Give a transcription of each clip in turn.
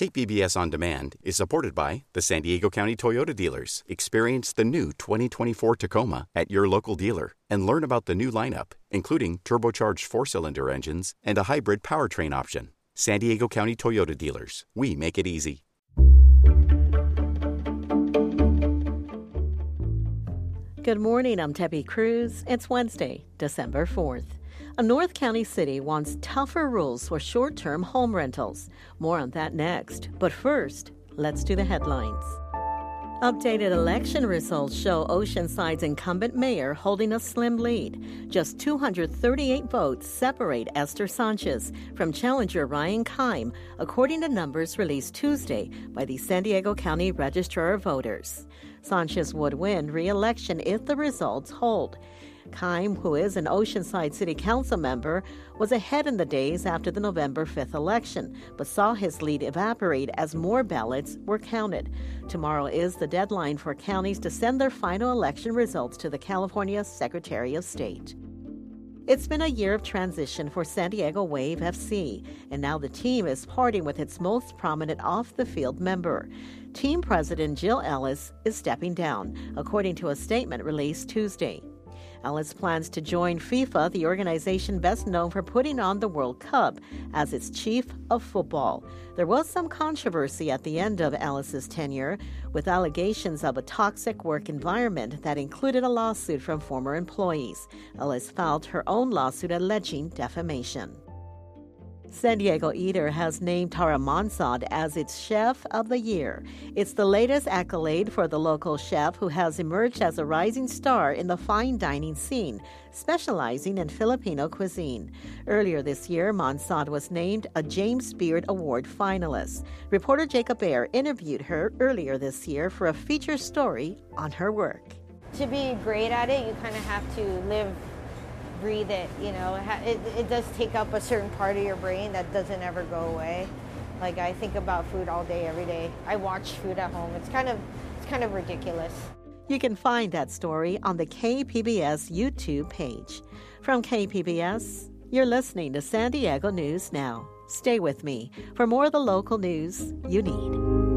KPBS On Demand is supported by the San Diego County Toyota dealers. Experience the new 2024 Tacoma at your local dealer and learn about the new lineup, including turbocharged 4-cylinder engines and a hybrid powertrain option. San Diego County Toyota dealers. We make it easy. Good morning, I'm Debbie Cruz. It's Wednesday, December 4th. A North County city wants tougher rules for short-term home rentals. More on that next. But first, let's do the headlines. Updated election results show Oceanside's incumbent mayor holding a slim lead. Just 238 votes separate Esther Sanchez from challenger Ryan Keim, according to numbers released Tuesday by the San Diego County Registrar of Voters. Sanchez would win re-election if the results hold. Keim, who is an Oceanside City Council member, was ahead in the days after the November 5th election, but saw his lead evaporate as more ballots were counted. Tomorrow is the deadline for counties to send their final election results to the California Secretary of State. It's been a year of transition for San Diego Wave FC, and now the team is parting with its most prominent off-the-field member. Team president Jill Ellis is stepping down, according to a statement released Tuesday. Ellis plans to join FIFA, the organization best known for putting on the World Cup, as its chief of football. There was some controversy at the end of Ellis's tenure, with allegations of a toxic work environment that included a lawsuit from former employees. Ellis filed her own lawsuit alleging defamation. San Diego Eater has named Tara Monsod as its Chef of the Year. It's the latest accolade for the local chef who has emerged as a rising star in the fine dining scene, specializing in Filipino cuisine. Earlier this year, Monsod was named a James Beard Award finalist. Reporter Jacob Ayer interviewed her earlier this year for a feature story on her work. To be great at it, you kind of have to breathe it, it does take up a certain part of your brain that doesn't ever go away. Like, I think about food all day, every day. I watch food at home. It's kind of ridiculous. You can find that story on the KPBS YouTube page. From KPBS, you're listening to San Diego News Now. Stay with me for more of the local news you need.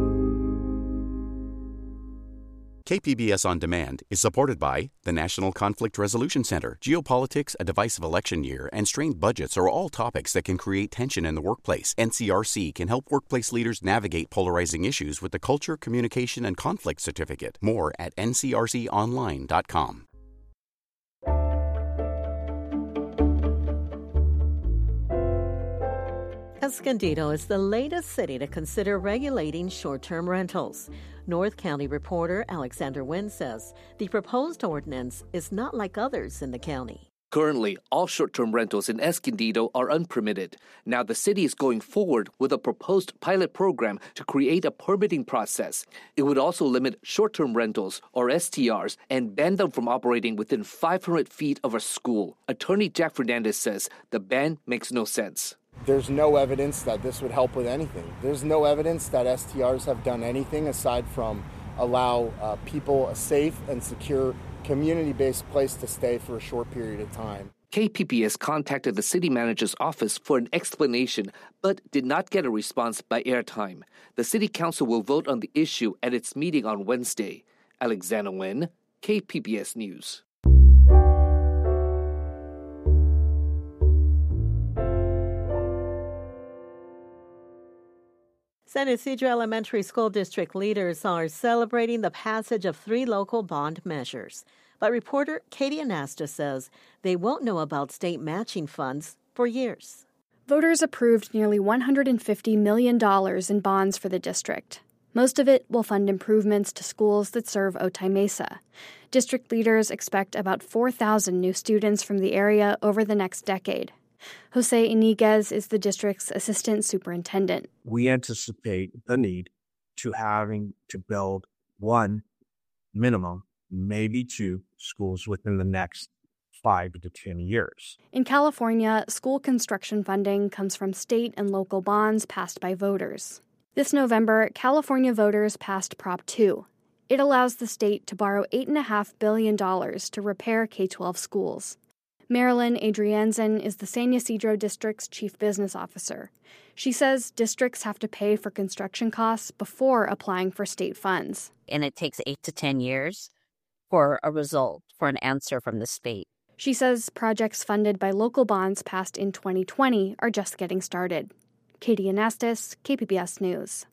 KPBS On Demand is supported by the National Conflict Resolution Center. Geopolitics, a divisive election year, and strained budgets are all topics that can create tension in the workplace. NCRC can help workplace leaders navigate polarizing issues with the Culture, Communication, and Conflict Certificate. More at ncrconline.com. Escondido is the latest city to consider regulating short-term rentals. North County reporter Alexander Nguyen says the proposed ordinance is not like others in the county. Currently, all short-term rentals in Escondido are unpermitted. Now the city is going forward with a proposed pilot program to create a permitting process. It would also limit short-term rentals, or STRs, and ban them from operating within 500 feet of a school. Attorney Jack Fernandez says the ban makes no sense. There's no evidence that this would help with anything. There's no evidence that STRs have done anything aside from allow people a safe and secure community-based place to stay for a short period of time. KPBS contacted the city manager's office for an explanation, but did not get a response by airtime. The city council will vote on the issue at its meeting on Wednesday. Alexander Nguyen, KPBS News. San Isidro Elementary School District leaders are celebrating the passage of 3 local bond measures. But reporter Katie Anasta says they won't know about state matching funds for years. Voters approved nearly $150 million in bonds for the district. Most of it will fund improvements to schools that serve Otay Mesa. District leaders expect about 4,000 new students from the area over the next decade. Jose Iniguez is the district's assistant superintendent. We anticipate the need to having to build 1 minimum, maybe 2 schools within the next 5 to 10 years. In California, school construction funding comes from state and local bonds passed by voters. This November, California voters passed Prop 2. It allows the state to borrow $8.5 billion to repair K-12 schools. Marilyn Adrianzen is the San Ysidro District's chief business officer. She says districts have to pay for construction costs before applying for state funds. And it takes 8 to 10 years for a result, for an answer from the state. She says projects funded by local bonds passed in 2020 are just getting started. Katie Anastas, KPBS News.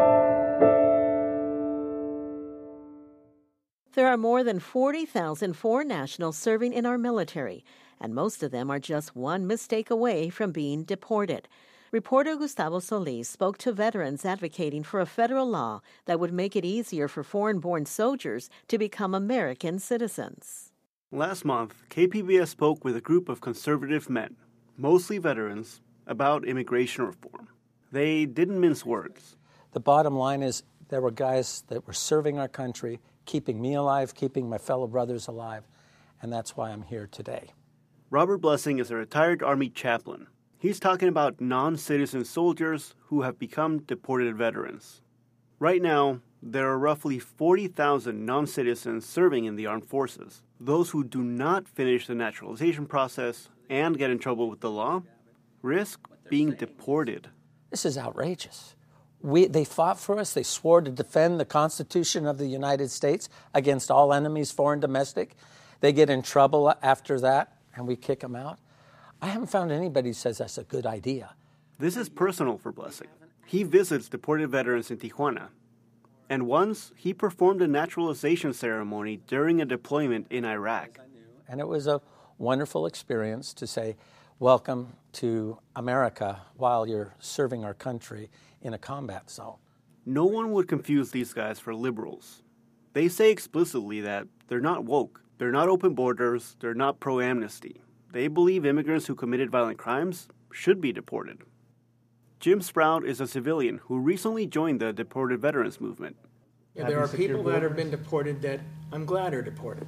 There are more than 40,000 foreign nationals serving in our military, and most of them are just one mistake away from being deported. Reporter Gustavo Solis spoke to veterans advocating for a federal law that would make it easier for foreign-born soldiers to become American citizens. Last month, KPBS spoke with a group of conservative men, mostly veterans, about immigration reform. They didn't mince words. The bottom line is there were guys that were serving our country, keeping me alive, keeping my fellow brothers alive, and that's why I'm here today. Robert Blessing is a retired Army chaplain. He's talking about non-citizen soldiers who have become deported veterans. Right now, there are roughly 40,000 non-citizens serving in the armed forces. Those who do not finish the naturalization process and get in trouble with the law risk being deported. This is outrageous. They fought for us. They swore to defend the Constitution of the United States against all enemies, foreign, domestic. They get in trouble after that, and we kick them out. I haven't found anybody who says that's a good idea. This is personal for Blessing. He visits deported veterans in Tijuana. And once, he performed a naturalization ceremony during a deployment in Iraq. And it was a wonderful experience to say, welcome to America while you're serving our country in a combat zone. No one would confuse these guys for liberals. They say explicitly that they're not woke, they're not open borders, they're not pro-amnesty. They believe immigrants who committed violent crimes should be deported. Jim Sprout is a civilian who recently joined the deported veterans movement. Yeah, there are people that have been deported that I'm glad are deported.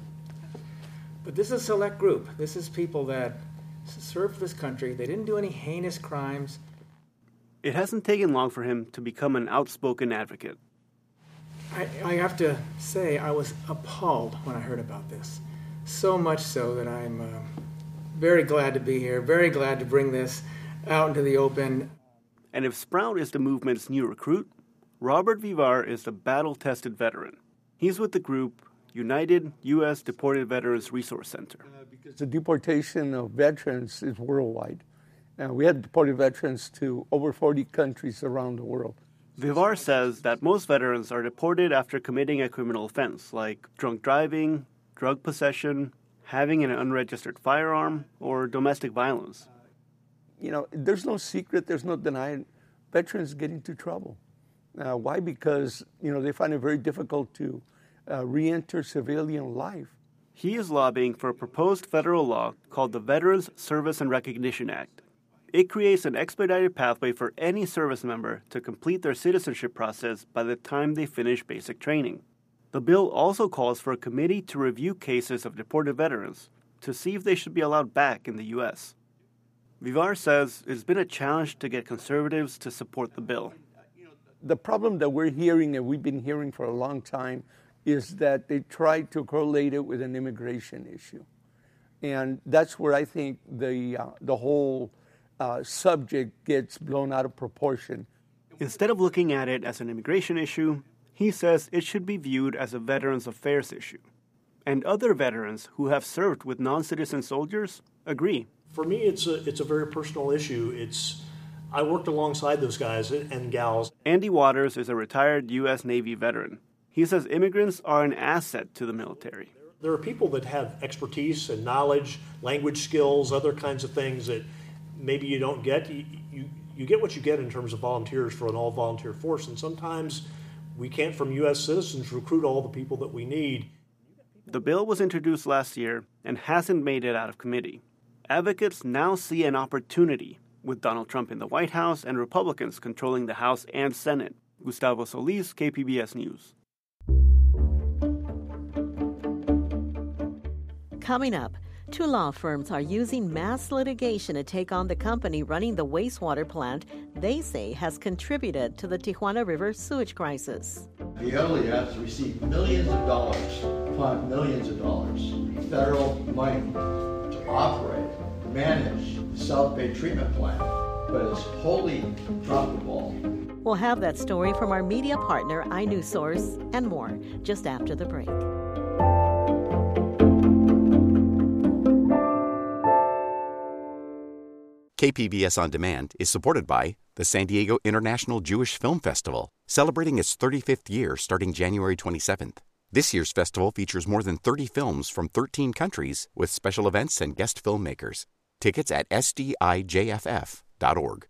But this is a select group. This is people that served this country. They didn't do any heinous crimes. It hasn't taken long for him to become an outspoken advocate. I have to say I was appalled when I heard about this. So much so that I'm very glad to be here, very glad to bring this out into the open. And if Sprout is the movement's new recruit, Robert Vivar is the battle-tested veteran. He's with the group United U.S. Deported Veterans Resource Center. Because the deportation of veterans is worldwide. We had deported veterans to over 40 countries around the world. Vivar says that most veterans are deported after committing a criminal offense, like drunk driving, drug possession, having an unregistered firearm, or domestic violence. You know, there's no secret, there's no denying veterans get into trouble. Why? Because, they find it very difficult to re-enter civilian life. He is lobbying for a proposed federal law called the Veterans Service and Recognition Act. It creates an expedited pathway for any service member to complete their citizenship process by the time they finish basic training. The bill also calls for a committee to review cases of deported veterans to see if they should be allowed back in the U.S. Vivar says it's been a challenge to get conservatives to support the bill. The problem that we're hearing, and we've been hearing for a long time, is that they try to correlate it with an immigration issue. And that's where I think the whole subject gets blown out of proportion. Instead of looking at it as an immigration issue, he says it should be viewed as a Veterans Affairs issue. And other veterans who have served with non-citizen soldiers agree. For me, it's a very personal issue. I worked alongside those guys and gals. Andy Waters is a retired U.S. Navy veteran. He says immigrants are an asset to the military. There are people that have expertise and knowledge, language skills, other kinds of things that maybe you don't get. You get what you get in terms of volunteers for an all-volunteer force, and sometimes we can't, from U.S. citizens, recruit all the people that we need. The bill was introduced last year and hasn't made it out of committee. Advocates now see an opportunity with Donald Trump in the White House and Republicans controlling the House and Senate. Gustavo Solis, KPBS News. Coming up, 2 law firms are using mass litigation to take on the company running the wastewater plant they say has contributed to the Tijuana River sewage crisis. Veolia has received millions of dollars federal money to operate manage the South Bay treatment plant, but has wholly dropped the ball. We'll have that story from our media partner, iNewsSource, and more just after the break. KPBS On Demand is supported by the San Diego International Jewish Film Festival, celebrating its 35th year starting January 27th. This year's festival features more than 30 films from 13 countries with special events and guest filmmakers. Tickets at sdijff.org.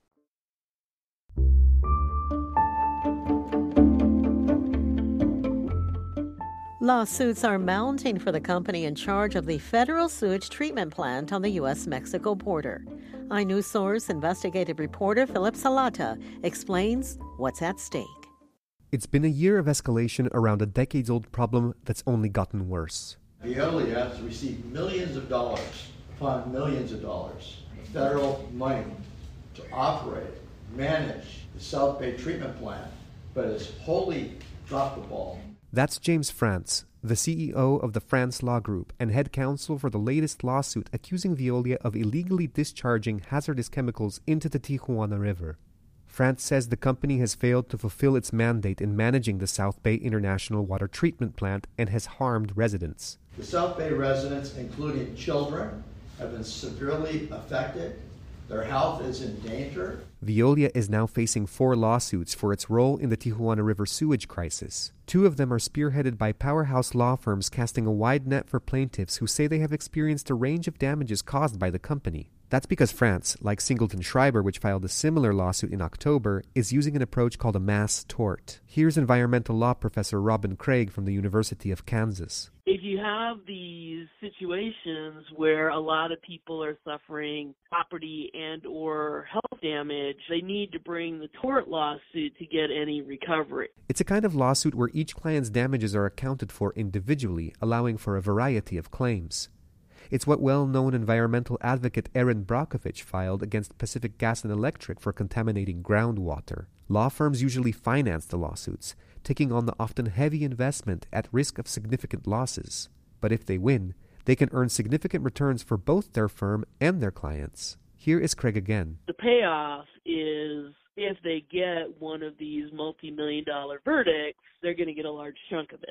Lawsuits are mounting for the company in charge of the federal sewage treatment plant on the U.S.-Mexico border. iNewsSource investigative reporter Philip Salata explains what's at stake. It's been a year of escalation around a decades-old problem that's only gotten worse. Veolia has received millions of dollars upon millions of dollars of federal money to operate, manage the South Bay treatment plant, but has wholly dropped the ball. That's James France, the CEO of the France Law Group and head counsel for the latest lawsuit accusing Veolia of illegally discharging hazardous chemicals into the Tijuana River. France says the company has failed to fulfill its mandate in managing the South Bay International Water Treatment Plant and has harmed residents. The South Bay residents, including children, have been severely affected. Their health is in danger. Veolia is now facing 4 lawsuits for its role in the Tijuana River sewage crisis. 2 of them are spearheaded by powerhouse law firms casting a wide net for plaintiffs who say they have experienced a range of damages caused by the company. That's because France, like Singleton Schreiber, which filed a similar lawsuit in October, is using an approach called a mass tort. Here's environmental law professor Robin Craig from the University of Kansas. If you have these situations where a lot of people are suffering property and or health damage, they need to bring the tort lawsuit to get any recovery. It's a kind of lawsuit where each client's damages are accounted for individually, allowing for a variety of claims. It's what well-known environmental advocate Erin Brockovich filed against Pacific Gas and Electric for contaminating groundwater. Law firms usually finance the lawsuits, taking on the often heavy investment at risk of significant losses. But if they win, they can earn significant returns for both their firm and their clients. Here is Craig again. The payoff is if they get one of these multi-million-dollar verdicts, they're going to get a large chunk of it.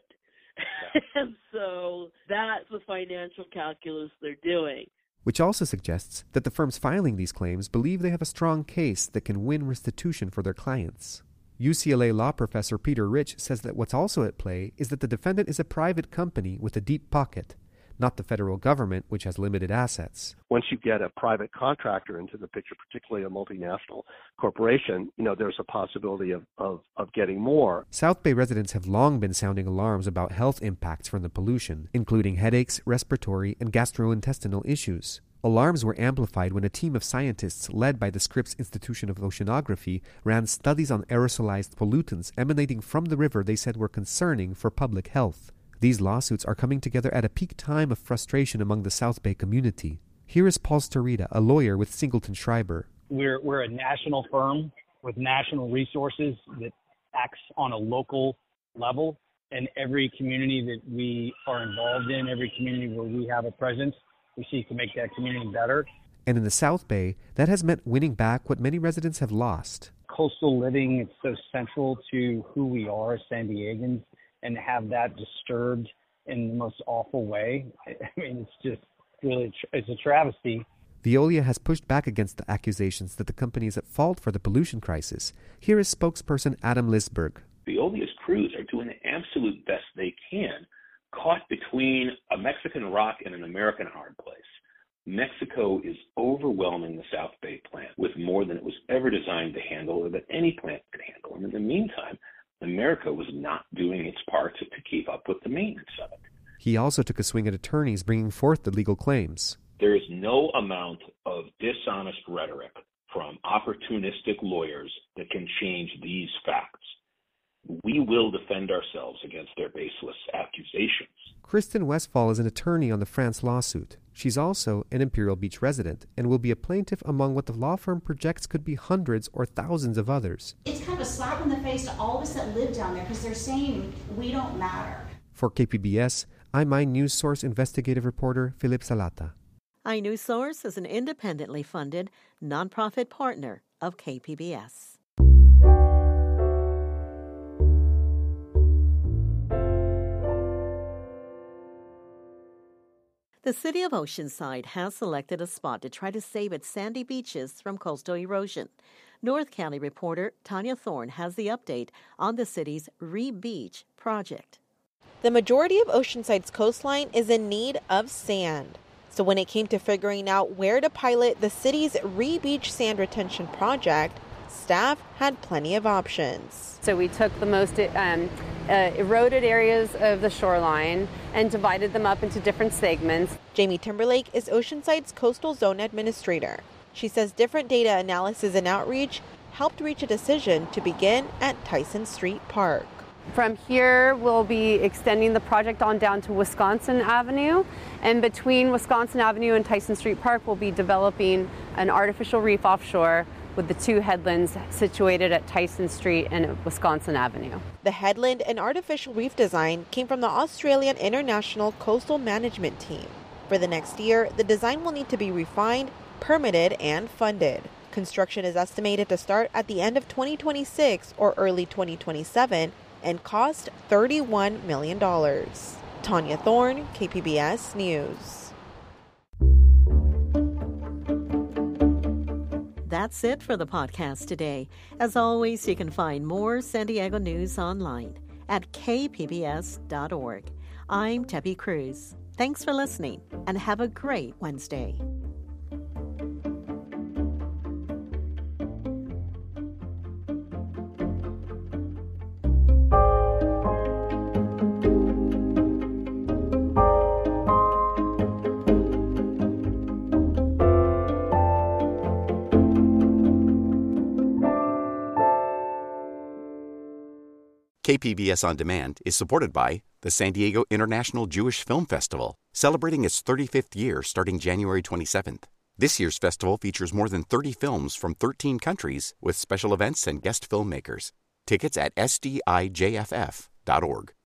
And so that's the financial calculus they're doing. Which also suggests that the firms filing these claims believe they have a strong case that can win restitution for their clients. UCLA law professor Peter Rich says that what's also at play is that the defendant is a private company with a deep pocket, not the federal government, which has limited assets. Once you get a private contractor into the picture, particularly a multinational corporation, there's a possibility of getting more. South Bay residents have long been sounding alarms about health impacts from the pollution, including headaches, respiratory, and gastrointestinal issues. Alarms were amplified when a team of scientists led by the Scripps Institution of Oceanography ran studies on aerosolized pollutants emanating from the river they said were concerning for public health. These lawsuits are coming together at a peak time of frustration among the South Bay community. Here is Paul Starita, a lawyer with Singleton Schreiber. We're a national firm with national resources that acts on a local level. And every community that we are involved in, every community where we have a presence, we seek to make that community better. And in the South Bay, that has meant winning back what many residents have lost. Coastal living is so central to who we are as San Diegans, and to have that disturbed in the most awful way, I mean, it's just really, it's a travesty. Veolia has pushed back against the accusations that the company is at fault for the pollution crisis. Here is spokesperson Adam Lisberg. Veolia's crews are doing the absolute best they can, caught between a Mexican rock and an American hard place. Mexico is overwhelming the South Bay plant with more than it was ever designed to handle or that any plant could handle. And in the meantime, America was not doing its part to keep up with the maintenance of it. He also took a swing at attorneys bringing forth the legal claims. There is no amount of dishonest rhetoric from opportunistic lawyers that can change these facts. We will defend ourselves against their baseless accusations. Kristen Westphal is an attorney on the France lawsuit. She's also an Imperial Beach resident and will be a plaintiff among what the law firm projects could be hundreds or thousands of others. It's kind of a slap in the face to all of us that live down there because they're saying we don't matter. For KPBS, I'm iNewsSource investigative reporter Philip Salata. iNewsSource is an independently funded, nonprofit partner of KPBS. The city of Oceanside has selected a spot to try to save its sandy beaches from coastal erosion. North County reporter Tanya Thorne has the update on the city's Re-Beach project. The majority of Oceanside's coastline is in need of sand. So when it came to figuring out where to pilot the city's Re-Beach sand retention project, staff had plenty of options. So we took the most eroded areas of the shoreline and divided them up into different segments. Jamie Timberlake is Oceanside's coastal zone administrator. She says different data analysis and outreach helped reach a decision to begin at Tyson Street Park. From here, we'll be extending the project on down to Wisconsin Avenue. And between Wisconsin Avenue and Tyson Street Park, we'll be developing an artificial reef offshore with the two headlands situated at Tyson Street and Wisconsin Avenue. The headland and artificial reef design came from the Australian International Coastal Management Team. For the next year, the design will need to be refined, permitted, and funded. Construction is estimated to start at the end of 2026 or early 2027 and cost $31 million. Tanya Thorne, KPBS News. That's it for the podcast today. As always, you can find more San Diego news online at kpbs.org. I'm Tepi Cruz. Thanks for listening and have a great Wednesday. KPBS On Demand is supported by the San Diego International Jewish Film Festival, celebrating its 35th year starting January 27th. This year's festival features more than 30 films from 13 countries with special events and guest filmmakers. Tickets at sdijff.org.